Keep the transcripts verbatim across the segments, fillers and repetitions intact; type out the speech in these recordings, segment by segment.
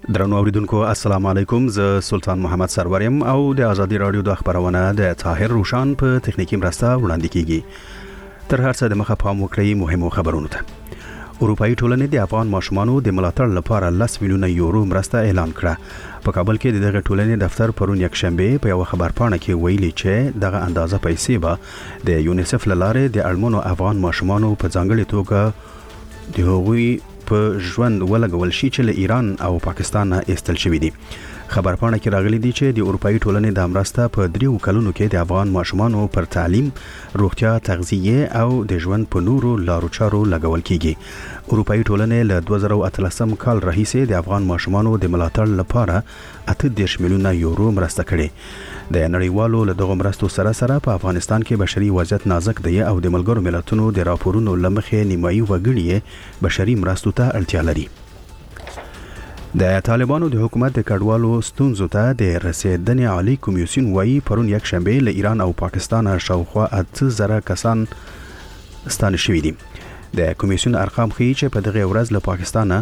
درنو اوریدونکو السلام علیکم، زه سلطان محمد سروریم او د ازادي رادیو د خبرونه د طاهر روشان په تخنیکی مرسته وړاندې کیږي. تر هر څه د مخه پام وکړئ مهمو خبرونو ته. اروپאי ټولنې د افغان ماشومانو د ملاتړ لپاره لس میلیونه یورو مرسته اعلان کړه. په کابل کې دغه ټولنې دفتر پرون یک شنبه په یو خبرپاڼه کې ویلي چې دغه اندازه پیسې به د یونیسف لاره د اړمنو افغان ماشومانو په ځانګړي توګه د هغوی په ژوند ولګول شي چې له ایران او پاکستان نه ایستل شوي دي. خبرپاڼه کې راغلي دي چې د اروپאי ټولنې د مرسته په دریو کلونو کې د افغان ماشومانو پر تعلیم، روغتیا، تغذیه او د ژوند په نورو لارو چارو لګول کیږي. اروپאי ټولنې له دوه زره اتلسم کال راهیسې د افغان ماشومانو د ملاتړ لپاره اته دېرش میلیونه یورو مرسته کړې. د نړیوالو له دغو مرستو سره سره په افغانستان کې بشري وضعیت نازک دی او د ملګرو ملتونو د راپورونو لمخې نیمایي وګړي بشري مرستو ته اړتیا لري. د طالبانو د حکومت د کډوالو ستونزو ته د رسیدنې عالی کمیسیون وایي پرون یک شنبه له ایران او پاکستان شاوخوا اته زره کسان ستانه شوي دي. د کمیسیون ارقام ښیي چې په دغه ورځ له پاکستان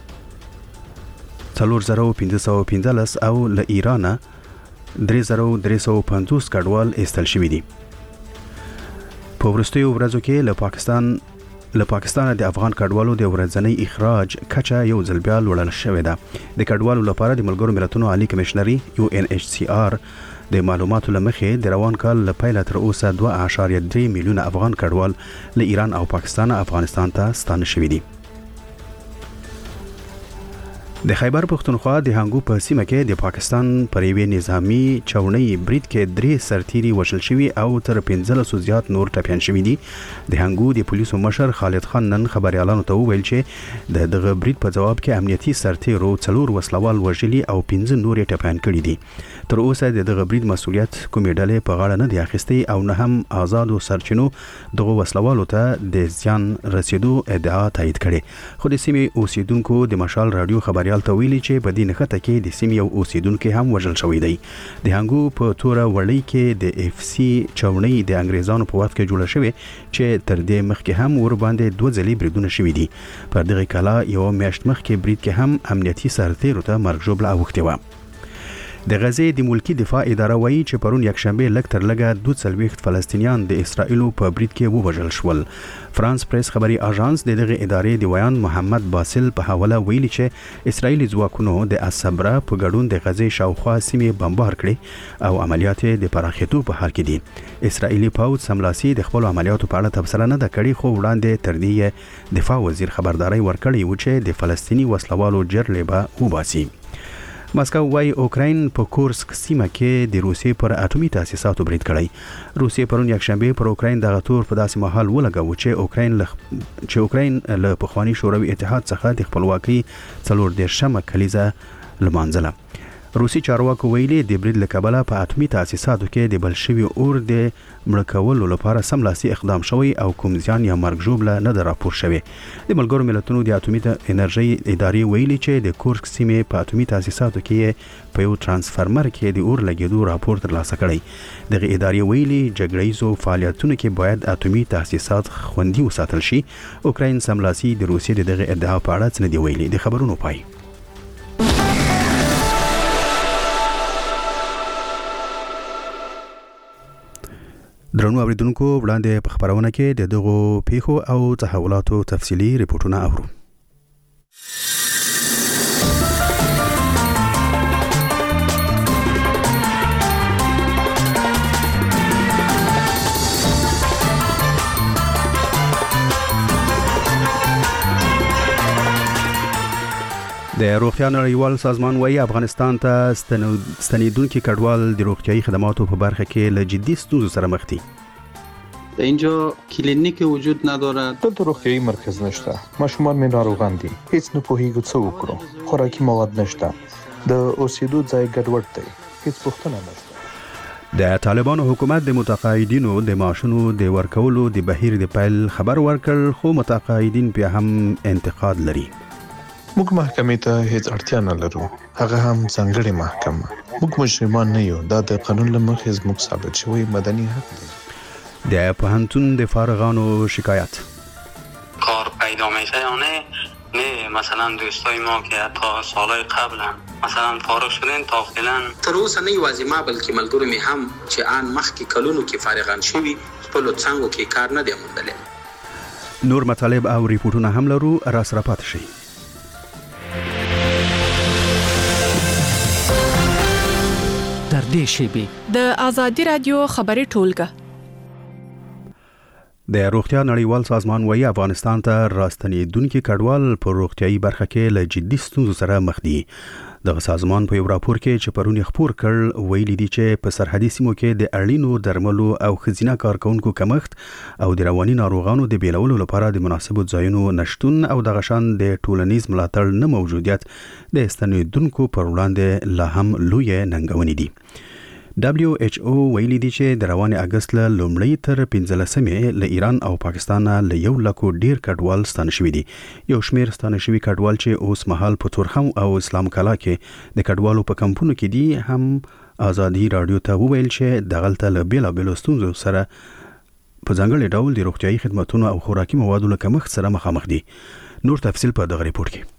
څلور زره پنځه سوه پنځلس او له ایران درې زره درې سوه پنځوس کډوال ایستل شوي دي. په وروستیو ورځو کې له پاکستان له پاکستان د افغان کډوالو د ورځنی اخراج کچه یو ځل بیا لوړه شوې ده. د کډوالو لپاره د ملګرو ملتونو عالی کمشنري یو ان ایچ سی آر د معلوماتو لمخې د روان کال له پیله تر اوسه دوه اعشاریه درې میلیونه افغان کډوال له ایران او پاکستان افغانستان ته ستانه شوي دي. د خیبر پښتونخوا د هنګو په سیمه کې د پاکستان پر یوې نظامی چونۍ برید کې درې سرتیري وژل شوي او تر پنځلسو زیات نور ټپیان شوي دي. د هنګو د پولیسو مشر خالد خان نن خبريالانو ته وویل چې د دغه برید په جواب کې امنیتي سرتیرو څلور وسلوال وژلي او پنځه نور ټپیان کړي دي. تر اوسه د دغه برید مسؤلیت کومې ډلې په غاړه نه دی اخیستی او نه هم آزادو سرچینو دغه وسلوالو ته د زیان رسیدو ادعا تایید کړي. خو د سیمې اوسیدونکو د مشال رادیو خبري ته ویلي چې په دې نښته کې د سیمې یو اوسیدونکو هم وژل شوی دی. د هنګو په توره وړۍ کې د اف سی چونۍ د انګریزانو په وخت کې جوړه شوې چې تر دې مخکې هم ور باندې دوه ځلې بریدونه شوي دي. پر دغه کلا یو میاشت مخکې برید کې هم امنیتي سرتیرو ته مرګ ژوبله اوښتې وه. د غزې د ملکی دفاع اداره وایي چې پرون یک شنبه لږ تر لږه دوه څلوېښت فلسطینیان د اسرائیلو په برید کې ووژل شول. فرانس پریس خبري اژانس د دغه ادارې د ویان محمد باسل په حواله ویلي چې اسرائیلي ځواکونو د الصبره په ګډون د غزې شاوخوا سیمې بمبار کړې او عملیات د پراخېدو په حال کې دي. اسرائیلي پوځ سملاسي د خپل عملیاتو په اړه تبصره نه ده کړې، خو وړاندې تر دې دفاع وزیر خبرداري ورکړې و چې د فلسطیني وسلوالو جرړې به وباسي. ماسکو وايي اوکراین په کورسک سیمه کې د روسیې پر اټومي تاسیساتو برید کړی. روسیې پرون یک شنبه پر اوکراین دغه تور په داسې مهال ولګاوه چې اوکراین له چې اوکراین له پخوانی شوروي اتحاد څخه د خپلواکۍ څلور دېرشمه کلیزه لمانځله. روسي چارواکو ویلي د برید له کبله په اټومي تاسیساتو کې د بل شوي اور د مړه کولو لپاره سملاسي اقدام شوی او کوم زیان یا مرګ ژوبله نه ده راپور شوی. د ملګرو ملتونو د اټومي انرژي ادارې ویلي چې د کورسک سیمې په اټومي تاسیساتو کې په یو ترانسفارمر کې د اور لګېدو راپور ترلاسه کړی. دغه ادارې ویلي جګړیزو فعالیتونو کې باید اټومي تاسیسات خوندي وساتل شي. اوکراین سملاسي د روسیې د دغه ادعا په اړه څه نه دی ویلي. د خبرونو پای. درنو اوریدونکو، وړاندې په خبرونه کې د دغو پیښو او تحولاتو تفصیلي ریپورتونه اورو. د روغتیا نړیوال سازمان وايي افغانستان ته ستنیدونکي کډوال د روغتیايي خدماتو په برخه کې له جدي ستونزو سره مخ دي. اینجا کلینیک وجود ندارد. دلته روغتیايي مرکز نشته. ماشومان مې ناروغان دي. هیڅ نه پوهیږو څه وکړو. خوراکي مواد نشته. د اوسېدو ځای ګډوډ دی. هیڅ پوښتنه نشته. د طالبانو حکومت د متقاعدینو د معاشونو د ورکولو د بهیر د پیل خبر ورکړ، خو متقاعدین بیا هم انتقاد لري. موږ محکمې ته هیڅ اړتیا نه لرو، هغه هم ځانګړې محکمه. موږ مجرمان نه یو، دا د قانون له مخې زموږ ثابت شوی مدني حق دی. د پوهنتون د فارغانو شکایت. کار پیدا میشه یا نه نه مثلا دوستای ما که تا سالهای قبلا مثلا فارغ شدن تا فعلا تر اوسه نه یوازې ما بلکې ملګرو مې هم چې آن مخکې کلونو کې فارغان شوي خپلو څانګو کې کار نه دی موندلی. نور مطالب او ریپورتونه هم لرو، را سره پاتې شئ. تر دې شیبې د آزادي رادیو خبري ټولګه. د روغتیا نړیوال سازمان وايي افغانستان ته راستنېدونکي کډوال په روغتیايي برخه کې له جدي ستونزو سره مخ دي. دغه سازمان په یو راپور کې چې پرون خپور کړ ویلي دي چې په سرحدي سیمو کې د اړینو درملو او ښځینه کارکونکو کمښت او د رواني ناروغانو د بیلولو لپاره د مناسبو ځایونو نشتون او دغه شان د ټولنیز ملاتړ نه موجودیت د ستنېدونکو پر وړاندې لا هم لویه ننګونې دي. دبليو ایچ او ویلي دي چې د روان اگست له لومړۍ تر پنځلسمې له ایران او پاکستان له یو لکو ډیر کډوال ستانه شوي دي. یو شمیر ستانه شوي کډوال چې اوس مهال په تورخم او اسلام کلا کې د کډوالو په کمپونو کې دي هم آزادي رادیو ته وویل چې دغلته له بیلابیلو ستونزو سره په ځانګړي ډول د روغتیايي خدماتونو او خوراکي موادو له کمښت سره مخامخ دي. نور تفصیل په دغه ریپورت کې.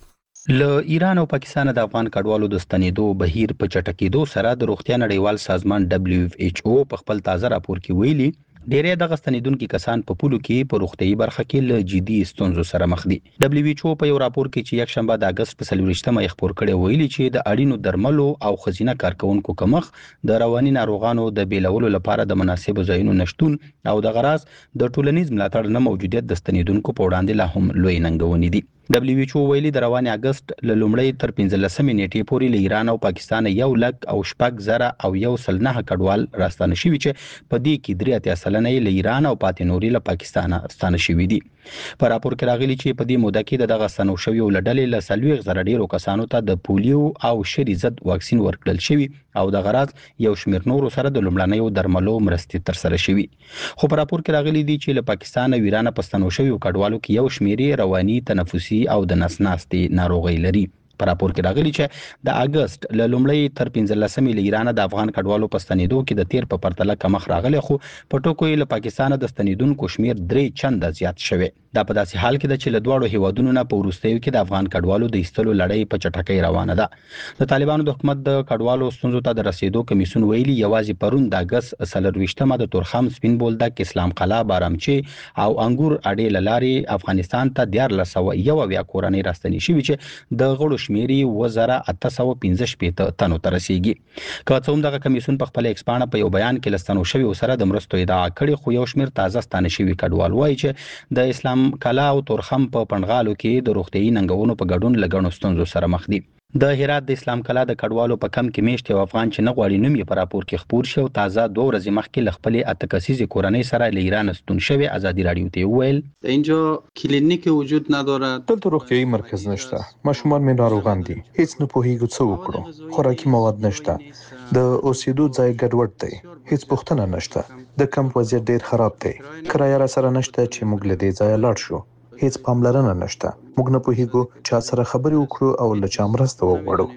له ایران او پاکستان د افغان کډوالو د ستنېدو بهیر په چټکېدو سره د روغتیا نړیوال سازمان دبليو ایچ او په خپل تازه راپور کې ویلي ډېری دغه ستنېدونکي کسان په پولو کې په روغتیايي برخه کې له جدي ستونزو سره مخ دي. دبليو ایچ او په یو راپور کې چې یک شنبه د اگست په څلوېښتمه یې خپور کړی ویلي چې د اړینو درملو او ښځینه کارکونکو کمښت د رواني ناروغانو د بیلولو لپاره د مناسبو ځایونو نشتون او د غراس د ټولنیز ملاتړ نه موجودیت د ستنېدونکو په وړاندې لا هم لوی ننګونې دي. دبليو ایچ او ویلي د روان اگست له لومړۍ تر پنځلسمې نیټې پورې له ایران او پاکستان یو لک او شپږ زره او یو سل نه کډوال راستانه شوي چې په دې کې درې اتیا سلنه له ایران او پاتې نوري له پاکستان ستانه شوي دي. په راپور کې راغلي چې په دې موده کې د دغه ستنو شویو له ډلې له څلوېښت زره ډیرو کسانو ته د پولیو او شری ضد واکسین ورکړل شوي او د غراض یو شمیر نورو سره د لومړنیو درملو مرستې ترسره شوي. خو په راپور کې راغلي دي چې له پاکستان او ایران په ستنو شویو کډوالو کې یو شمیر رواني تنفسي او د نس ناستې ناروغي لري. په راپور کې راغلي چې د اگست له لومړۍ تر پنځلسمې له ایران د افغان کډوالو په ستنېدو کې د تیر په پرتله کمښت راغلی، خو په ټکو یې له پاکستان د ستنېدونکو شمیر درې چنده زیات شوی. دا په داسې حال کې ده چې له دواړو هیوادونو نه په وروستیو کې د افغان کډوالو د ایستلو لړۍ په چټکۍ روانه ده. د طالبانو د حکومت د کډوالو ستونزو ته د رسیدو کمیسیون ویلي یوازې پرون د اگست څلرویشتمه د تورخم سپین بولدک اسلام قلعه بارامچی او انګور اډې له لارې افغانستان ته دیارلس سوه یو اویا کورنۍ راستنې شوي چې د غړو شمیر یې اووه زره اته سوه پنځه شپېته تنو ته رسیږي. که څه هم دغه کمیسیون په خپله ایکسپاڼه په یو بیان کې له ستنو شویو سره د مرستو ادعا کړې، خو یو شمیر تازه ستانه شوي کډوال وایي چې د اسلام کلا او تورخم په پنډغالو کې د روغتیايي ننګونو په ګډون له ګڼو ستونزو سره مخ دي. د هرات د اسلام کلا د کډوالو په کم کې میشت یو افغان چې نه غواړي نوم یې په راپور کې خپور شو تازه دوه ورځې مخکې له خپلې اته کسیزې کورنۍ سره له ایران ستون شوی. آزادي رادیو ته وویل اینجا کلینیک وجود ندارد، دلته روغتیايي مرکز نشته، ماشومان مې ناروغان دي، هیڅ نه پوهیږو څه وکړو، خوراکي مواد نشته، د اوسېدو ځای ګډوډ دی، هیڅ پوښتنه نشته، د کمپ وضعیت ډیر خراب دی، کرایه را سره نشته چې موږ له دې ځایه لاړ شو، هیڅ پاملرنه نشته، موږ نه پوهیږو چا سره خبرې وکړو او له چا مرسته وغواړو.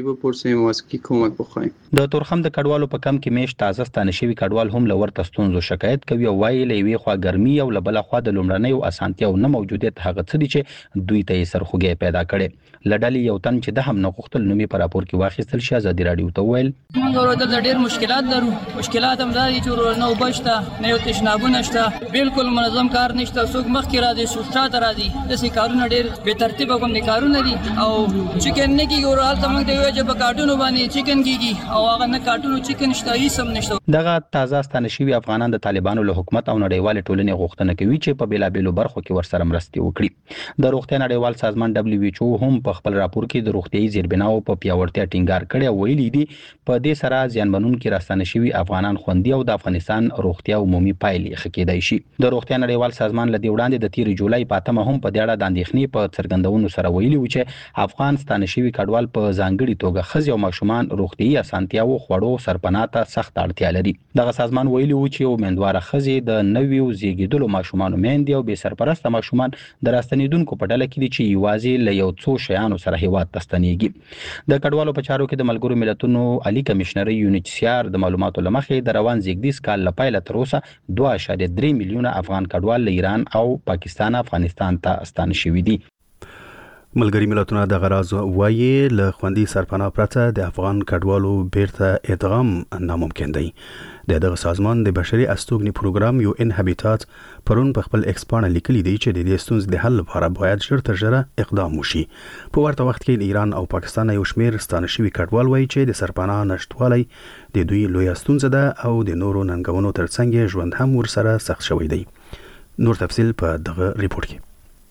د تورخم د کډوالو په کم کې میشت تازه ستانه شوي کډوال هم له ورته ستونزو شکایت کوي او وایي له یوې خوا ګرمي او له بله خوا د لومړنیو اسانتیاو نه موجودیت هغه څه دي چې دوی ته یې سرخوږی پیدا کړی. له ډلې یو تن چې ده هم نه غوښتل نوم یې په راپور کې واخیستل شي ازادي راډیو ته وویل موږ دلته ډېر مشکلات لرو. مشکلات هم دا دي چې نه اوبه شته، نه یو تشنابونه شته، بالکل منظم کار نشته، څوک مخکې راځي څوک شاته راځي، داسې کارونه ډېر بې ترتیبه کوم کارونه دي او چکن نه کېږي. هلته موږ ته وایي چې په کارټونو باندې چکن کېږي او هغه نه کارټونو چکن شته، هېڅ هم نشته. دغه تازه ستانه شوي افغانان د طالبانو له حکومت او نړیوالې ټولنې غوښتنه کوي چې په بېلابېلو برخو کې ورسره مرستې وکړي. د روغتیا نړیوال سازمان دبليو ایچ او هم په خپل راپور کې د روغتیايي زیربناو په پیاوړتیا ټینګار کړی او ویلي دي په دې سره زیانمنونکي راستانه شوي افغانان خوندي او د افغانستان روغتیا عمومي پایلې ښه کېدای شي. د روغتیا نړیوال سازمان له دې وړاندې د تېرې جولای په اتمه هم په دې اړه د اندېښنې په څرګندونو سره ویلي و چې افغان ستانه شوي کډوال په ځانګړې توګه ښځې او ماشومان روغتیايي اسانتیاوو خوړو سرپناه ته سخت اړتیا لري. دغه سازمان ویلي و چې امیندواره ښځې د نویو زیږېدلو ماشومانو میندې او بې سرپرسته ماشومان د راستنېدونکو په ډله کې دي چې یوازې له یو څو شیانو سره هیواد ته ستنېږي. د کډوالو په چارو کې د ملګرو ملتونو عالي کمشنري یو ان ایچ سی آر د معلوماتو له مخې د روان زیږدیز کال له پیله تر اوسه دوه اعشاریه درې میلیونه افغان کډوال له ایران او پاکستان افغانستان ته ستانه شوي دي. ملګری ملتونه د غراز وایي له خوندي سرپناه پرته د افغان کډوالو بیرته ادغام ناممکن دی. د دغه سازمان د بشري استوګنې پروګرام یو ان هابیټات پرون په خپل ایکس پاڼه لیکلي دی چې د دې ستونزې د حل لپاره باید ژر تر ژره اقدام وشي. په ورته وخت کې د ایران او پاکستان یو شمېر ستانه شوي کډوال وایي چې د سرپناه نشټوالی د دوی لویه ستونزه ده او د نورو ننګونو ترڅنګ ژوند هم ورسره سخت شوی دی. نور تفصیل په دغه ریپورت کې.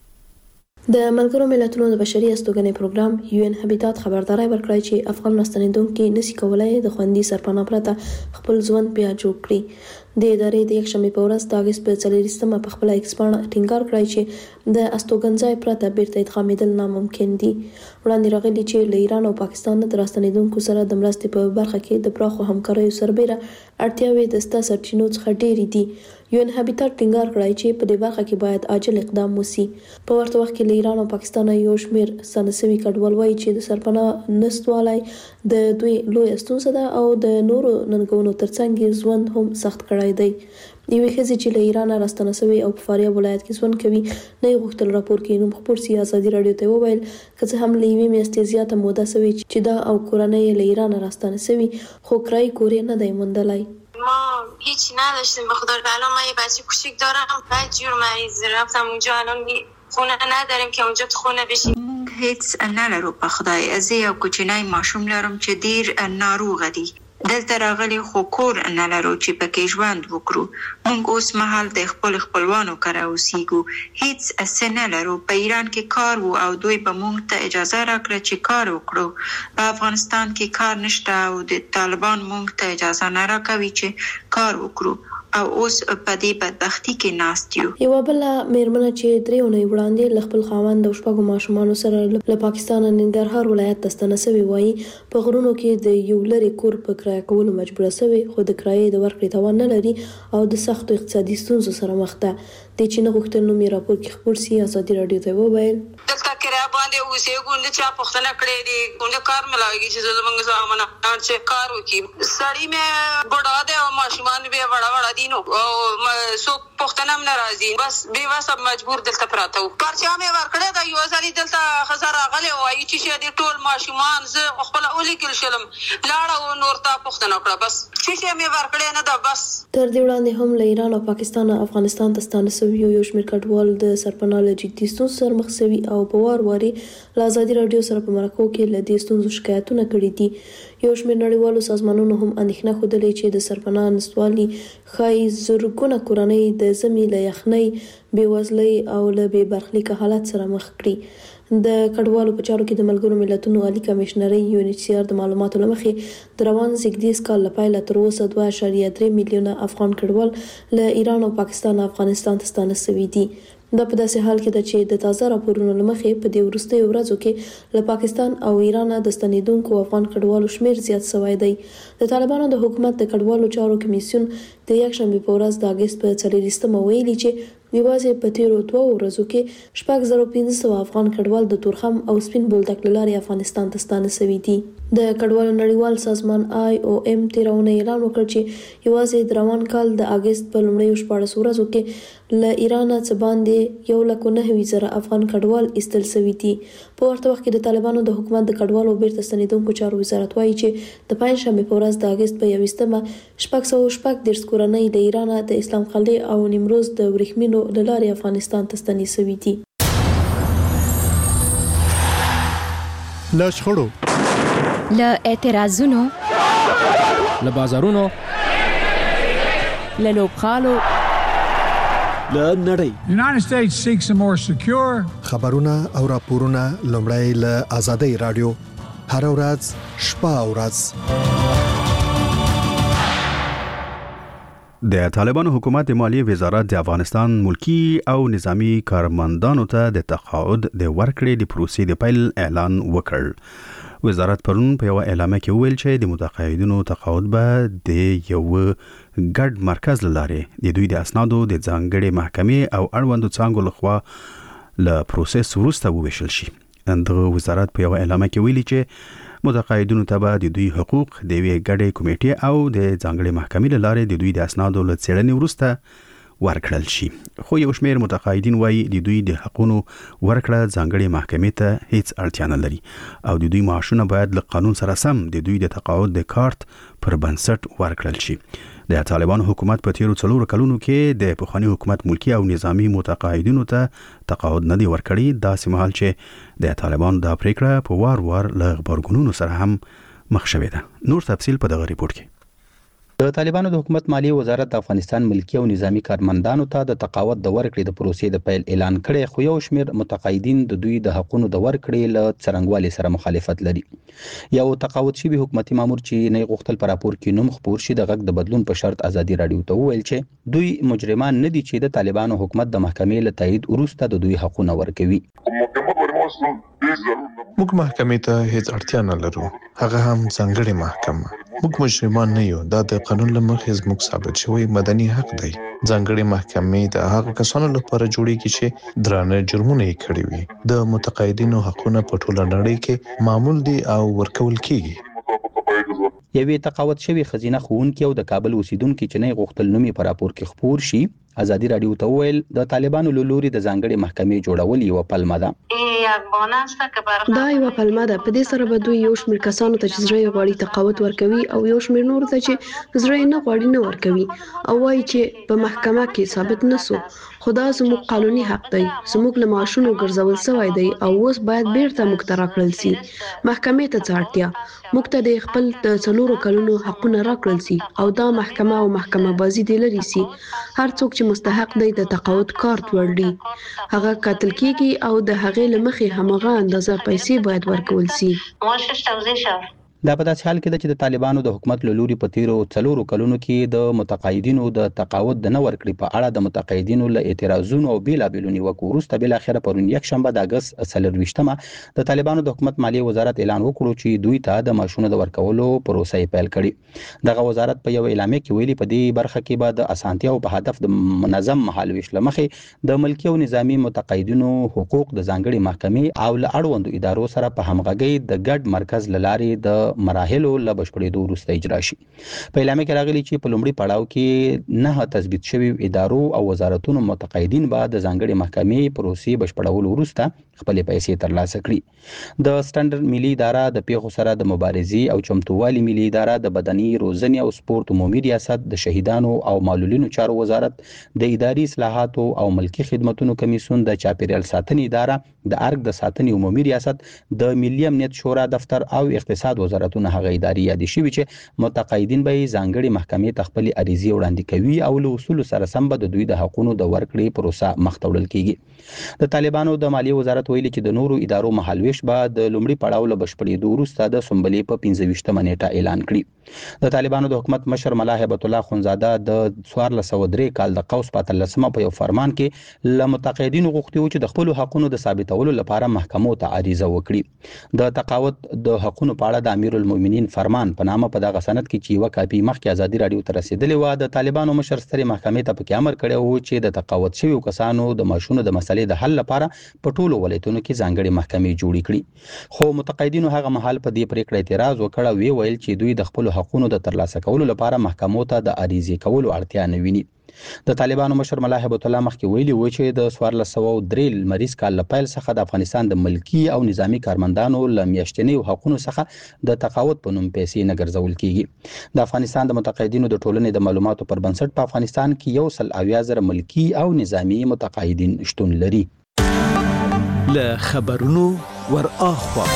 د ملګرو ملتونو د بشري استوګنې پروګرام یو ان هابیټات خبرداري ورکړی چې افغان مستندونکو نشي کولای د خوندي سرپناه پرته خپل ژوند بیا جوړ کړي. د ادارې د یک شنبه په ورځ د اگست په څلوریزمه په خپل ایکس پاڼه ټینګار کړی چې د استوګنځای پرته بیرته ادغامېدل ناممکن دي. وړاندې راغلي چې له ایران او پاکستان د راستنیدونکو سره د مرستې په برخه کې د پراخو همکاریو سربېره اړتیاوې د ستا سرچینو څخه ډېرې دي. یو ان هابیټات ټینګار کړی چې په دې برخه کې باید عاجل اقدام وشي. په ورته وخت کې له ایران او پاکستان یو شمېر سنسوي کډوال وایي چې د سرپناه نشټوالی د دوی لویه ستونزه ده او د نورو ننګونو ترڅنګ ژوند هم سخت کړی دی. یوې ښځې چې له ایران راستنه شوې او په فاریاب ولایت کې ژوند کوي نه یې غوښتل راپور کې نوم خپور سي. ازادي راډیو ته وویل که څه هم له یوې میاشتې زیاته موده شوې چې دا او کورنۍ له ایران راستنه شوي خو کرایي کور یې نه دی موندلی. ما هیچ نداشتیم به خدا. الان من یه بچه کوچیک دارم، بعد جور مریض رفتم اونجا، الان خونه نداریم که اونجا تو خونه بشیم. هیچ نلرو به خدای. از یو کوچنی ماشوم لرم چې ډیر ناروغ دی. دلته راغلي خو کور نه لرو چې پکې ژوند وکړو. موږ اوس مهال د خپل خپلوانو کره اوسېږو. هیڅ څه نه لرو. په ایران کې کار وو او دوی به موږ ته اجازه راکړه چې کار وکړو. په افغانستان کې کار نشته او د طالبان موږ ته اجازه نه راکوي چې کار وکړو او اوس په دې بدبختي کې ناست یو. یوه بله مېرمنه چې درې اونۍ وړاندې له خپل خاوند او شپږو ماشومانو سره له پاکستان ننګرهار ولایت ته ستنه شوې وایي په غرونو کې د یو لرې کور په کرایه کولو مجبوره شوې خو د کرایې د ورکړې توان نه لري او د سختو اقتصادي ستونزو سره مخ ده. د چې نه غوښتل نوم یې راپور کې خپور سي. ازادي راډیو ته وویل دلته کرایه باندې اوسېږو نه چا پوښتنه کړې دي کومه کار ملایږي چې زموږ زامنه چې کار وکړي. سړی مې بډا دی او ماشومان به وړا وړا دي نو سو پښتنه هم ناراضي بس به واسه مجبور دلته پراته وو. پرچا مې ورکړه دا یو ځلې دلته خزر راغلی وایي چې دې ټول ماشومان زه خپل اولي کې شلم لاړه او نور ته پښتنه کړه بس چې مې ورکړه نه دا بس. تر دې وړاندې هم له ایران او پاکستان افغانستان ته ستانه شوي یو شمېر کډوال د سرپناه له جدي ستونزو سره مخ شوي او په وار واري له ازادي راډیو سره په مرکو کې له دې ستونزو شکایتونه کړي دي. یو شمېر نړیوالو سازمانونو هم اندېښنه ښودلې چې د سرپناه نشټوالي ښایي زرګونه کورنۍ د ژمي له یخنۍ، بېوزلۍ او له بې برخلیکه حالت سره مخ کړي. د کډوالو په چارو کې د ملګرو ملتونو عالي کمیشنرۍ یو ان ایچ سی آر د معلوماتو له مخې د روان زېږدیز کال له پیله تر اوسه دوه اعشاریه درې میلیونه افغان کډوال له ایران او پاکستان افغانستان ته ستانه شوي دي. دا په داسې حال کې ده چې د تازه راپورونو له مخې په دې وروستیو ورځو کې له پاکستان او ایران د ستنېدونکو افغان کډوالو شمېر زیات شوی دی. د طالبانو د حکومت د کډوالو چارو کمیسیون د یک شنبې په ورځ د اګست په څلوریزمه ویلي چې یوازې په تیرو دوه ورځو کې شپږ زره پنځه سوه افغان کډوال د تورخم او سپین بولدک له لارې افغانستان ته ستانه شوي دي. د کډوالو نړیوال سازمان آی او ایم تېره اونۍ اعلان وکړ چې یوازې د روان کال د اګست په لومړیو شپاړسو ورځو کې له ایران څخه باندې یو لک او نهه زره افغان کډوال ایستل شوي دي. په ورته وخت کې د طالبانو د حکومت د کډوالو بیرته ستنېدونکو چارو وزارت وایي چې د پنجشنبې په ورځ د اګست په یویشتمه شپږ سوه شپږ دېرش کورنۍ له ایران د اسلام قلعې او نیمروز د ورېښمینو له لارې افغانستان ته ستنې شوي دي. له شخړو، له اعتراضونو، له بازارونو، له لوبغالو، له نړۍ United States seeks a more secure خبرونه او راپورونه لومړی له آزادۍ رادیو هر ورځ شپه او ورځ. د طالبانو حکومت د مالیې وزارت د افغانستان ملکی او نظامی کارمندانو ته د تقاعد د ورکړې د پروسې د پیل اعلان وکړ. وزارت پرون په یو اعلامیه کې ویل چې د متقاعدینو تقاعد به د یو ګډ مرکز لاره د دوی د اسنادو د ځانګړي محکمې او اړوندو څانګو لخوا له پروسس وروسته وویشل شي. دغه وزارت په یو اعلامیه کې ویلي چې متقاعدینو ته به د دوی حقوق د یوې ګډې کمیټې او د ځانګړي محکمې له لارې د دوی د اسنادو له څېړنې وروسته ورکړل شي. خو یو شمېر متقاعدین وایي د دوی د حقونو ورکړه ځانګړي محکمې ته هیڅ اړتیا نه لري او د دوی معاشونه باید له قانون سره سم د دوی د تقاعد د کارت پر بنسټ ورکړل شي. د طالبانو حکومت په تیرو څلورو کلونو کې د پخوانی حکومت ملکی او نظامی متقاعدینو ته تقاعد نه دی ورکړی، داسې مهال چې د طالبانو د پریکړه په وار وار له غبرګونونو سره هم مخ شوې ده. نور تفصیل په دغه ریپورت کې. د طالبانو د حکومت مالیه وزارت د افغانستان ملکی او نظامی کارمندانو ته د تقاعد د ورکړې د پروسې د پیل اعلان کړي، خو یو شمېر متقاعدین د دوی د حقونو د ورکړې له څرنګوالي سره مخالفت لري. یو تقاعد شوی حکومتي مامور چې نه غوښتل پر راپور کې نوم خپور شي د غږ د بدلون په شرط ازادي رادیو ته وویل چې دوی مجرمان نه دي چې د طالبانو حکومت د محکمې له تایید وروسته د دوی حقونه ورکوي. موږ محکمې ته هیڅ اړتیا نه لرو، هغه هم ځانګړې محکمه. موږ مجرمان نه یو، دا د قانون له مخې زموږ ثابت شوی مدني حق دی. ځانګړې محکمې د هغه کسانو لپاره جوړیږي چې درانه جرمونه یې کړي وي. د متقاعدینو حقونه په ټوله نړۍ کې معمول دي او ورکول کیږي. یوې تقاعد شوی خزینه ښوونکي او د کابل اوسیدونکو چې نه غوښتل نوم په راپور کې خپور شي ازادي رادیو ته وویل د طالبانو له لوري د ځانګړي محکمې جوړول یو پلمه ده. دا یو پلمه ده. په دې سره به دوی یو شمېر کسانو ته چې زړه غواړي تقاعد ورکوي او یو شمېر نور ته چې زړه نه غواړي نه ورکوي او وایي چې په محکمه کې ثابت نسو. خدا زموږ قانوني حق دی، زموږ له معاشونو ګرځول شوی دی او اوس باید بیرته موږ ته راکړل شي. محکمې ته څه اړتیا؟ موږ ته د خپل د څلورو کلونو حقونه راکړل شي او دا محکمه او محکمه بازي دی لري سي. هر څوک چې مستحق دی د تقاعد کارت ورړي هغه قتل کیږي او د هغې له مخې همغه اندازه پیسې باید ورکول شي. دا په داسې حال کې ده چې د طالبانو د حکومت له لوري په تیرو څلورو کلونو کې د متقاعدینو د تقاعد د نه ورکړې په اړه د متقاعدینو له اعتراضونو او بیلابیلو نیوکو وروسته بالاخره پرون یکشنبه د اګست څلرویشتمه د طالبانو د حکومت مالیه وزارت اعلان وکړو چې دوی ته د معاشونو د ورکولو پروسه یې پیل کړې. دغه وزارت په یو اعلامیه کې ویلي په دې برخه کې به د اسانتیاو په هدف د منظم مهالویش له مخې د ملکی او نظامی متقاعدینو حقوق د ځانګړي محکمې او له اړوندو ادارو سره په همغږۍ د ګډ مرکز له لارې د مراحلو له بشپړېدو وروسته اجرا شي. په اعلامیه کې راغلي چې په لومړي پړاو کې نه تثبیت شوي ادارو او وزارتونو متقاعدین به د ځانګړي محکمې پروسې بشپړولو وروسته خپلې پیسې ترلاسه کړي. د سټنډرډ ملي اداره د پیښو سره د مبارزې او چمتووالي ملي اداره د بدني روزنې او سپورت عمومي ریاست د شهیدانو او معلولینو چارو وزارت د اداري اصلاحاتو او ملکی خدماتو کمیسیون د چاپیریال ساتنې اداره د ارګ د ساتنې عمومي ریاست د ملي امنیت شورا دفتر او اقتصاد وزارتونه هغه اداري یادې شوي چې متقاعدین به ځانګړي محکمې ته خپلې عریضې وړاندې کوي او له اصولو سره سم به د دوی د حقونو د ورکړې پروسه مخ ته وړل کیږي. د طالبانو د مالیې وزارت ویلي چې د نورو ادارو مهالویش به د لومړي پړاو له بشپړېدو وروسته د سنبلې په پنځه ویشتمه نیټه اعلان کړي. د طالبانو د حکومت مشر ملا هیبت الله خونزاده د څوارلس سوه درې کال د قوس په اتلسمه په یو فرمان کې له متقاعدینو غوښتي وو چې د خپلو حقونو د ثابتولو لپاره محکمو ته عریضه وکړي. د تقاعد د حقونو په اړه د امیرالمؤمنین فرمان په نامه په دغه سند کې چې یوه کاپي مخکې ازادي رادیو ته رسېدلې وه د طالبانو مشر سترې محکمې ته پکې امر کړی و چې د تقاعد شویو کسانو د معاشونو د مسلې د حل لپاره په ټولو ولایتونو کې ځانګړې محکمې جوړې کړي. خو متقاعدینو هغه مهال په دې پریکړه اعتراض وکړ او ویل چې دوی د خپلو حقونو د ترلاسه کولو لپاره محکمو ته د عریضې کولو اړتیا نه ویني. د طالبانو مشر ملا هیبت الله مخکې ویلي و چې د څوارلس سوه درې لمریز کال له پیل څخه د افغانستان د ملکی او نظامی کارمندانو له میاشتنیو حقونو څخه د تقاعد په نوم پیسې نه ګرځول کیږي. د افغانستان د متقاعدینو د ټولنې د معلوماتو پر بنسټ په افغانستان کې یو سل اویا زره ملکی او نظامی متقاعدین شتون لري. له خبرونو ور اخوا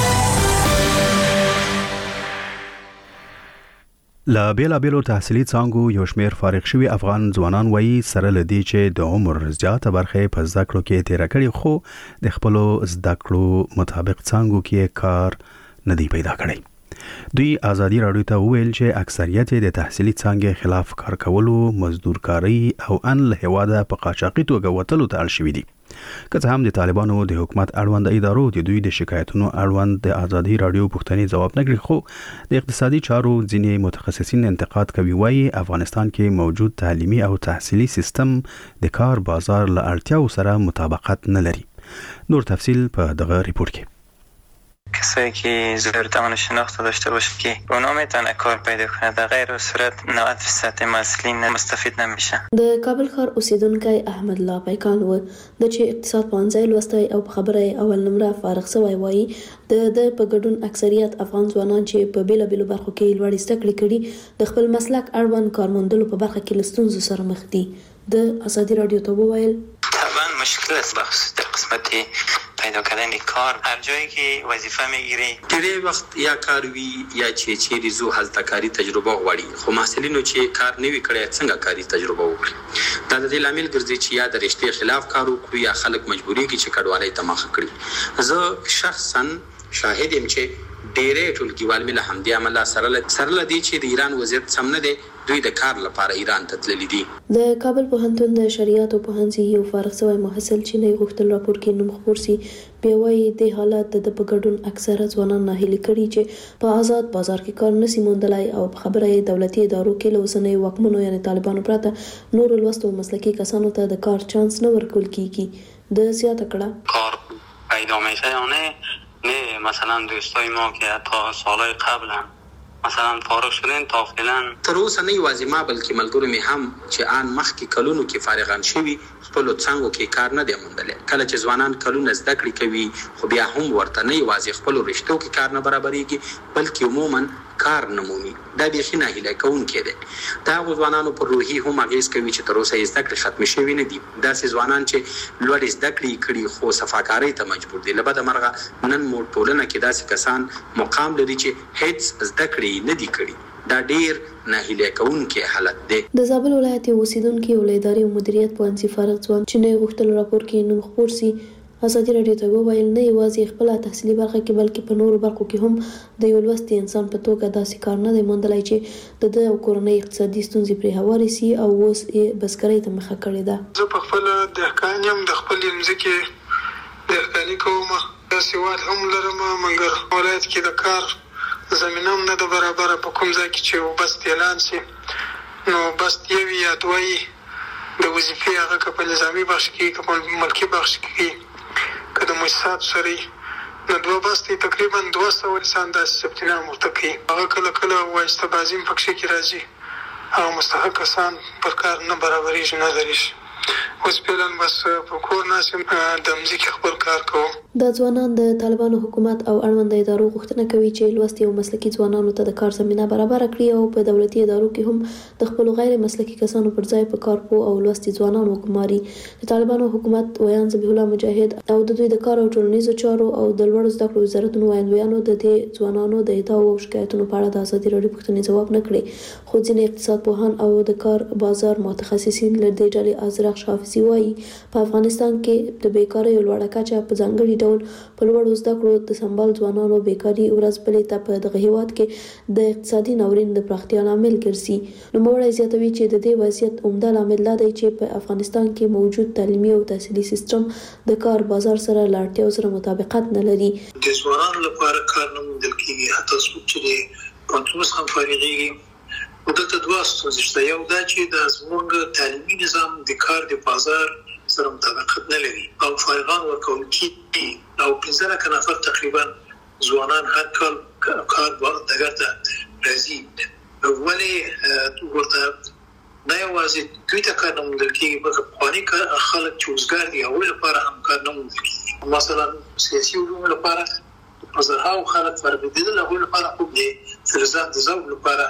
له بیلابیلو تحصیلي څانګو یو شمېر فارغ شوي افغان ځوانان وایي سره له دې چې د عمر زیاته برخه په زده کړو کې تېره کړې خو د خپلو زده کړو مطابق څانګو کې کار نه دی پیدا کړی. دوی ازادي رادیو ته وویل چې اکثریت د تحصیلي څانګې خلاف کار کولو، مزدورکاري او ان له هېواده په قاچاقي توګه وتلو ته اړ شوي دي. که څه هم د طالبانو د حکومت اړوند ادارو د دوی د شکایتونو اړوند د ازادي رادیو پوښتنې ځواب نه کړي، خو د اقتصادي چارو ځینې متخصصین انتقاد کوي. وایي افغانستان کې موجود تعلیمي او تحصیلي سیستم د کار بازار له اړتیاو سره مطابقت نه لري. نور تفصیل په دغه ریپورت کې. کسایی که ضرورتمند شناخت داشته باشه که اونا میتونه کار پیدا کنه، در غیر صورت نود درصد مسئولین مستفید نمیشن. د کابل ښار اوسیدونکی احمد الله پیکان و د چې اقتصاد پوهنځی لوستی او په خبره اول نمره فارغ سوی وایي د د په ګډون اکثریت افغان ځوانان چې په بیلابیلو برخو کې لوړې زده کړې کړي د خپل مسلک اړوند کارموندلو په برخه کې له ستونزو سره مخ دي. د ازادي راډیو ته وویل طبعا مشکل است بخص در قسمت پیدا کردن کار، هر جایی که وظیفه میگیری ډېری وخت یا کار وي یا چې چیرې زو هلته کاري تجربه غواړي، خو محصلینو چې کار نه وي کړی څنګه کاري تجربه وکړي. دا د دې لامل ګرځي چې یا د رشتې خلاف کار وکړي یا خلک مجبورېږي چې کډوالۍ ته مخه کړي. زه شخصا شاهد یم چې ډېری ټولګیوال مې له همدې امله سره سره له دې چې د ایران وضعیت سم نه دی، دوی د کار لپاره ایران ته تللي دي. د کابل پوهنتون د شریعتو پوهنځي یو فارغ شوی محصل چې نه غوښتل راپور کې نوم خپور سي، بیا وایي د حالت د په ګډون اکثره ځوانان ناهیلي کړي چې په آزاد بازار کې کار نشي موندلای او په خبره یې دولتي ادارو کې له اوسنیو واکمنو یعنی طالبانو پرته نور لوستو مسلکي کسانو ته د کار چانس نه ورکول کیږي. د زیاته کړه کار پیدا میشه یا نه نه مثلا دوستای ما که حتی سالهای قبلا مثلا فارغ شدن تا فعلا تر اوسه نه یوازې ما بلکې ملګرو مې هم چې آن مخکې کلونو کې فارغان شوي خپلو څانګو کې کار نه دی موندلی. کله چې ځوانان کلونه زده کړې کوي خو بیا هم ورته نه یوازې خپلو رشتو کې کار نه برابرېږي بلکې عموما کار نه مومي. دا بیخي ناهیلی کوونکی دی. د هغو ځوانانو پر روحي هم اغېز کوي چې تر اوسه یې زده کړې ختمې شوي نه دي. داسې ځوانان چې لوړې زده کړې کړي خو صفاکارۍ ته مجبور دي. له بده مرغه نن مو ټولنه کې داسې کسان مقام لري چې هیڅ زده کړې نه دي کړي. دا ډیر ناهیلی کوونکی حالت دی. د زابل ولایت اوسیدونکي ولې ادارې او مدیریت پوهنځي فارغ ځوان چې نه غوښتل راپور کې نوم خپور سي ازادي راډیو ته وویل نه یوازې خپل تحصیلي برخه کې بلکې په نورو برخو کې هم د یو لوستي انسان په توګه داسې کار نه دی موندلی چې د ده او کورنۍ اقتصادي ستونزې پرې هوارې سي او اوس یې بزګرۍ ته مخه کړې ده. زه په خپله دهقان یم، د خپلې مځکې دهقاني کوم، سواد هم لرم، مګر ولایت کې د کار زمینه هم نه ده برابره. په کوم ځای کې چې بست اعلان سي نو بست یو یا دوه د وظیفې هغه که په نظامي بخش کې که په ملکي بخش کې که د مؤسسات سره نو دوه بستې تقریبا دوه سوه انسان داسې ثبتنام ورته کوي. هغه کله کله وایسته بازي هم پکښې کې راځي او مستحق کسان پر کار نه برابرېږي نه درېږي. اوس فعلا بس په کور ناست یم، د مځکې خپل کار کوم. دا ځوانان د طالبانو حکومت او اړونده ادارو غوښتنه کوي چې لوستي او مسلکي ځوانانو ته د کار زمینه برابره کړي او په دولتي ادارو کې هم د خپلو غیر مسلکي کسانو پر ځای په کارپوه او لوستي ځوانان وګماري. د طالبانو حکومت ویان ذبیح الله مجاهد او د دوی د کار او ټولنیزو چارو او د لوړو زده کړو وزارتونو ویاندویانو د دې ځوانانو د ادعاو او شکایتونو په اړه د ازادي راډیو پوښتنې ځواب نه کړې، خو ځینې اقتصاد پوهان او د کار بازار متخصصین له دې ډلې ازرق حافظي وایي په افغانستان کې د بیکارۍ لوړه کچه په ځانګړي ډول په لوړو زده کړو د سمبال ځوانانو بیکاري ورځ بلې ته په دغه هیواد کې د اقتصادي ناورین د پراختیا لامل ګرځي. نوموړی زیاتوي چې د دې وضعیت عمده لامل دا دی چې په افغانستان کې موجود تعلیمي او تحصیلي سیستم د کار بازار سره له اړتیاو سره مطابقت نه لري. د ځوانانو لپاره کار نه موندل کېږي، حتی څوک چې د پوهنتون څخه فارغېږي. او دلته دوه ستونزې شته. یو دا چې د زموږ تعلیمي نظام د کار د بازار سره مطابقت نه لري او فارغان ورکول کېږي او پنځه لکه نفر تقریبا ځوانان هر کال کار ډګر ته راځي. ولې ورته نه یوازې دوی ته کار نه موندل کېږي بلکې پخواني خلک چې وزګار دي هغوی لپاره هم کار نه موندل کېږي. مثلا سیاسي علومو لپاره په زرهاو خلک فارغېدل، هغوی لپاره خوب دی. فلزات د ذوق لپاره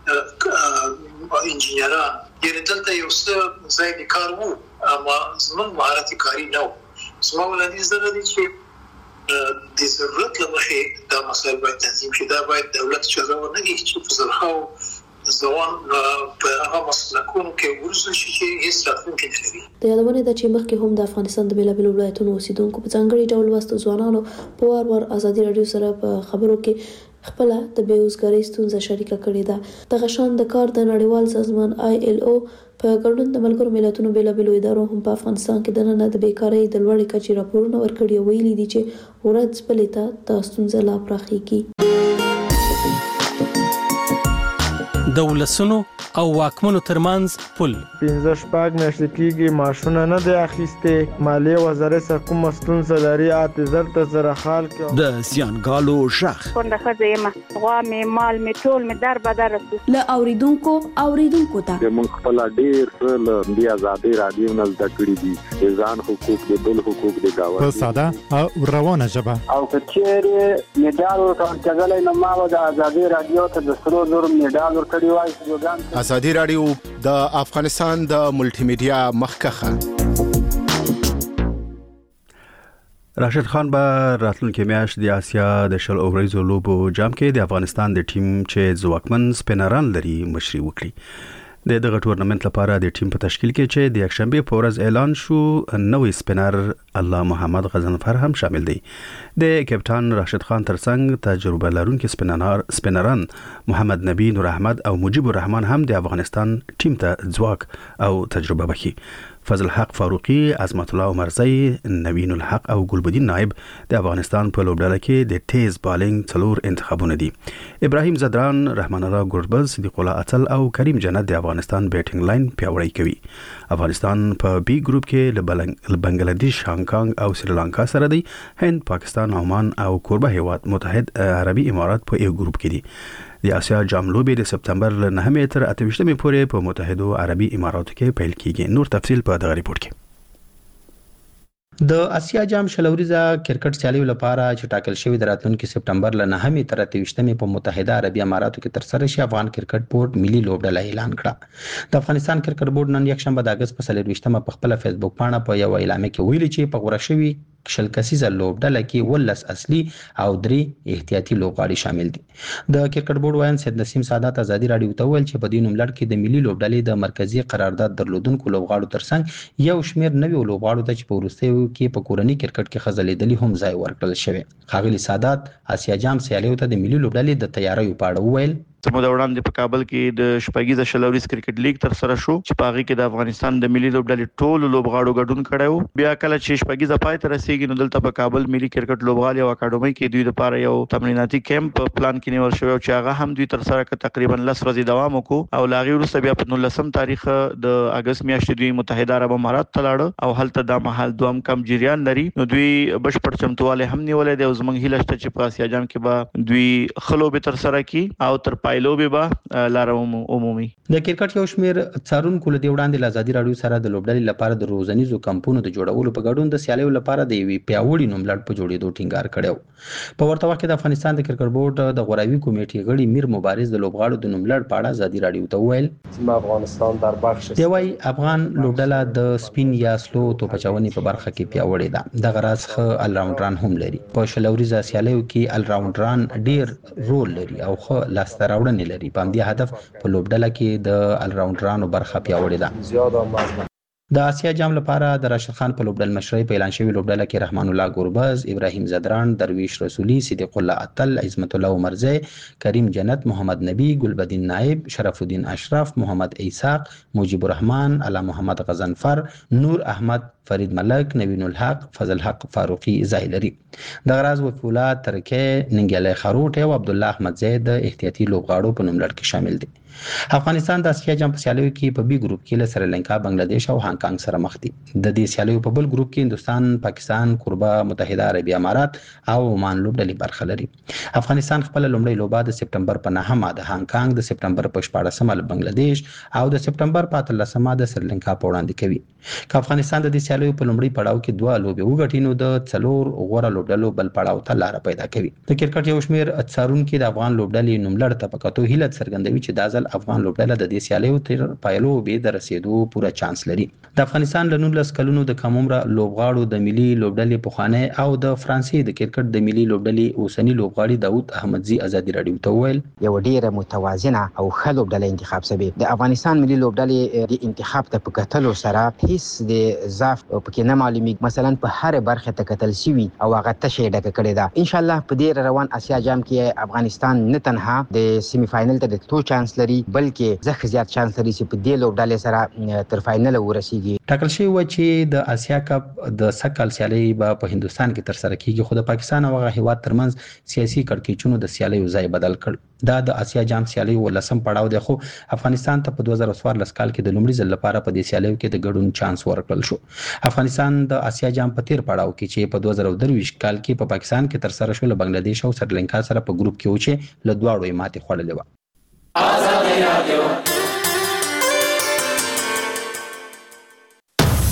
انجینران، یعنې دلته یو څه ځای د کار وو اما زموږ مهارت کاري نه و. زما وړاندیز دغه دی چې د ضرورت له مخې دا مسایل باید تنظیم شي. دا باید دولت اجازه ورنه کړي چې په زرهاو ځوان په هغه مسلکونو کې وروزل شي چې هېڅ راتلونکی نه لري. د یادونې ده چې مخکې هم د افغانستان د بېلابېلو ولایتونو اوسیدونکو په ځانګړي ډول لوستو ځوانانو په وار وار ازادي راډیو سره په خبرو کې خپله د بېوزګارۍ ستونزه شریکه کړې ده. دغه شان د کار د نړیوال سازمان آی ایل او په ګډون د ملګرو ملتونو بېلابېلو ادارو هم په افغانستان کې دننه د بیکارۍ د لوړې کچې راپورونه ورکړي او ویلي دي چې ورځ بلې ته دا ستونزه لا پراخېږي. د ولسونو او واکمنو ترمنځ پل. پنځه شپږ میاشتې کېږي ماشونه نه دی اخیستې. مالیې وزارت څخه کومه ستونزه لري اته زر ته زره حال کړه. د زیانګالو غږ کونډه ښځه یم، غوا مې مال مې ټول مې در بدر رسو. له اوریدونکو اوریدونکو ته موږ خپل ډېر څه له دې ازادي رادیو نه زده کړي دي، ځان حقوق د بل حقوق د گاوه په ساده او روانه ژبه. او کچېره میډال ورکړل نو ما د ازادي رادیو ته د سرو زر میډال ورکړی وای. ازادي رادیو د افغانستان د ملټي میډیا مخکخه. راشد خان به راتلونکي میاشت د آسیا د شل اوریزو لوبو جام کې د افغانستان د ټیم چې ځواکمن سپینران لري مشري وکړي. د دغه ټورنمنت لپاره د ټیم په تشکیل کې چې د یکشنبه په ورځ اعلان شو نوې سپینر الله محمد غزنفر هم شامل دی. د کپټان راشد خان ترڅنګ تجربه لرونکي سپینران سپینران محمد نبی نور احمد او مجيب الرحمن هم د افغانستان ټیم ته ځواک او تجربه بخي. فضل حق فاروقي، عظمت الله عمرزی، نوین الحق او ګلبدین نائب د افغانستان په لوبډله کې د تیز بالینګ څلور انتخابونه دي. ابراهیم زدران، رحمان الله ګربز، صدیق الله اتل او کریم جنت د افغانستان بیټینګ لاین پیاوړی کوي. افغانستان په بی ګروپ کې له بنگلاديش، هانګ کانګ او سریلانکا سره دی. هند، پاکستان، عمان او کوربه هیواد متحد عربي امارات په یو ګروپ کې دي. د آسیا جام لوبې د سپتمبر له نهمې تر اته ویشتمې پورې په متحده عربي اماراتو کې پیل کیږي. نور تفصیل په دغه ریپورت کې. د آسیا جام شلوریزه کرکټ سیالیو لپاره چې ټاکل شوی د راتلونکي سپتمبر له نهمې تر اته ویشتمې په متحده عربي اماراتو کې ترسره شي، افغان کرکټ بورډ ملي لوبډله اعلان کړه. د افغانستان کرکټ بورډ نن یکشنبه د اگست په څلور ویشتمه په خپل فیسبوک پاڼه په یو اعلامیه کې ویلي چې په غوړه شوی شل کسیزه لوبډله کې ولس اصلي او درې احتیاطي لوبغاړي شامل دي. د کرکټ بورډ وایي سید نسیم سادات ازادي رادیو ته ویل چې په دې نوملړ کې د ملي لوبډلې د مرکزی قرارداد درلودونکو لوبغاړو ترڅنګ یو شمیر نوي لوبغاړو ته چې په وروستیو کې په کورنۍ کرکټ کې خزلېدلي هم ځای ورکړل شوی. ښاغلي سادات آسیا جام سیالیو ته د ملي لوبډلې د تیاریو په اړه وویل. زموږ د وړاندې په کابل کې د شپږیزه شلوریز کرکټ لیګ تر سره شو چې په هغه کې د افغانستان د ملي لوبډلې ټول لوبغاړو ګډون کړی وو. بیا کله چې شپږیزه پای ته رسیدي نو دلته په کابل ملي کرکټ لوبغاړي او اکاډمۍ کې دوی لپاره یو تمریناتي کیمپ په پلان کې نیول شوی چې هغه هم دوی تر سره کړ. تقریبا لس ورځې دوام وکړو او لاغي وروسته بیا په نولسم تاریخ د اگست میاشتې دوی متحده عرب امارات ته لاړ او هلته د مهال دوام کم جریان لري. نو دوی بشپړ چمتواله هم نیولې دی او زمونږ هیله شته چې په آسیا جام کې به دوی خلو به تر سره کی او تر پایلو به لاره عمومي. د کرکټ یو شمیر څارونکو له وړاندې له ازادي رادیو سره د لوبډلې لپاره د روزنیزو کمپونو د جوړولو په ګډون د سیالیو لپاره د یوې پیاوړي نوملړ په جوړېدو ټینګار کړی. په ورته وخت کې د افغانستان د کرکټ بورډ د غوراوي کمیټې غړي میر مبارز د لوبغاړو د نوملړ په اړه ازادي رادیو ته ویل چې افغانستان در بخش دی وايي افغان لوبډله د سپین یا سلو توپچونې په برخه کې پیاوړې ده. د غراس خ ال راونډران هم لري. په شلوریزه سیالیو کې ال راونډران ډیر رول لري او خ لاسته راوړنې لري. په دې هدف په لوبډله کې د ال راونډرانو برخه پیاوړې ده. زیاده مزه د آسیا جام لپاره د راشد خان په لوبډل مشرۍ په اعلان شوی لوبډله کې رحمان الله ګربز، ابراهیم زدران، درویش رسولی، صدیق الله اتل، عظمت الله عمرزی، کریم جنت، محمد نبی، ګلبدین نائب، شرف الدین اشرف، محمد ایساق، مجيب الرحمن، علا محمد غزنفر، نور احمد، فرید ملک، نوین الحق، فضل حق فاروقی ځای لري. د غراز وفولات ترکه ننګیالی خروټ او عبد الله احمد زید احتیاطي لوبغاړو په نوملړ کې شامل دي. افغانستان د آسیا جام په سیالیو کې په بی ګروپ کې له سریلانکا، بنگلاديش او هانګ کانګ سره مخ دي. د دې سیالیو په بل ګروپ کې هندستان، پاکستان، کوربه متحده عربي امارات او عمان لوبډلې برخه لري. افغانستان خپل لومړی لوبه د سپتمبر په نهمه د هانګ کانګ، د سپتمبر په شپاړسمه له بنگلاديش او د سپتمبر په اتلسمه د سریلانکا په وړاندې کوي. که افغانستان د دې سیالیو په لومړي پړاو کې دوه لوبې وګټي نو د څلور غوره لوبډلو بل پړاو ته لار پیدا کوي. د کرکټ یو شمیر څارونکو د افغان لوبډلې نوملړ ته په کتو هیله څرګندوي چې د ځل افغان لوبډله د دې سیالیو تر پایلو به د رسیدو پوره چانس لري. د افغانستان له نولس کلونو د کم عمره لوبغاړو د ملي لوبډلې پخوانی او د فرانسې د کرکټ د ملي لوبډلې اوسنی لوبغاړي داود احمدزي ازادي رادیو ته ویل یو ډیره متوازنه او ښه لوبډله انتخاب شوه. د افغانستان ملي لوبډلې د انتخاب ته په کتلو سره هیڅ د ضعف پکې نه معلومیږي. مثلا په هر برخه ته کتل شوی او هغه تشه ډکه کړې ده. ان شاء الله په دې روان اسیا جام کې افغانستان نه تنها د سیمی فائنل ته د تلو چانس لري بلکې زخ زیات چانس لري چې په دې لوبډلې سره تر فائنل ورسیږي. ټاکل شوی و چې د آسیا کپ د سکل سیالي به په هندستان کې تر سره کیږي، خو د پاکستان او هغه هیواد ترمنځ سیاسي کړکېچونو د سیالي ځای بدل کړ. دا د آسیا جام سیالي ولسم پړاو دی، خو افغانستان ته په دوه زره څوارلس کال کې د لومړي ځل لپاره په دې سیالیو کې د ګډون چانس ورکړل شو. افغانستان د آسیا جام په تیر پړاو کې چې په دوه زره درویشت کال کې په پاکستان کې تر سره شو له بنگلاديش او سریلانکا سره په ګروپ کې و چې له دواړو یې ماتې خوړلې و. آزاد رادیو